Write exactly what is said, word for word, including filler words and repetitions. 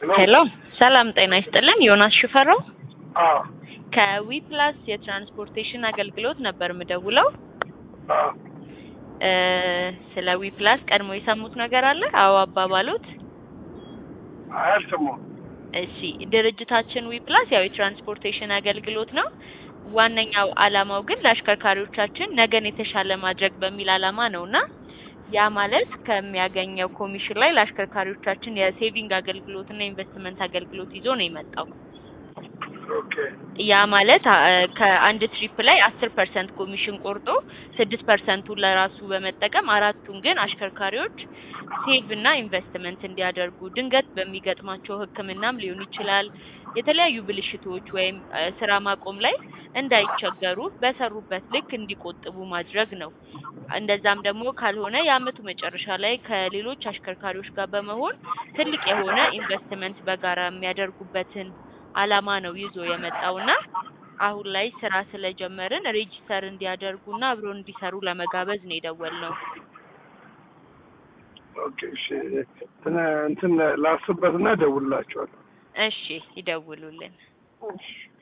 ሄሎ ሰላም ጤና ይስጥልን ዮናስ ሽፈራው አዎ ከዊፕላስ የትራንስፖርቴሽን አገልግሎት ነበር ምደውለው አዎ እ ስለ ዊፕላስ ቀድሞ የሰሙት ነገር አለ አዎ አባባሉት አልሰማሁም እሺ ድርጅታችን ዊፕላስ ያው የትራንስፖርቴሽን አገልግሎት ነው ዋነኛው አላማው ግን ለአሽከርካሪዎቻችን ነገን የተሻለ ማድረግ በሚል አላማ ነውና ያ ማለት ከሚያገኘው ኮሚሽን ላይ ለአሽከርካሪዎቻችን የሴቪንግ አገልግሎት እና ኢንቨስትመንት አገልግሎት ይዞ ነው የመጣው ኦኬ ያ ማለት ከአንድ ትሪፕ ላይ አስር ፐርሰንት ኮሚሽን ቆርጦ ስድስት ፐርሰንት ለራሱ በመጠቀም አራቱን ግን አሽከርካሪዎች ሴቭ እና ኢንቨስትመንት እንዲያደርጉ ድንገት በሚገጥማቸው ህክምናም ሊሆን ይችላል የተለያዩ ብልሽቶች ወይም ስራ ማቆም ላይ እንዳይቸገሩ በሰሩበት ልክ እንዲቆጥቡ ማድረግ ነው እንደዛም ደግሞ ካልሆነ የአመቱ መጨረሻ ላይ ከሌሎች አሽከርካሪዎች ጋር በመሆን ትልቅ የሆነ ኢንቨስትመንት በጋራ የሚያደርጉበትን አላማ ነው ይዞ የመጣውና አሁን ላይ ስራ ስለጀመርን ሬጂስተር እንዲያደርጉና አብሮ እንዲሰሩ ለመጋበዝ ነው የደወልነው ኦኬ እሺ እንትን ላስብበትና ደውልላችኋለሁ እሺ ይደውሉልን እሺ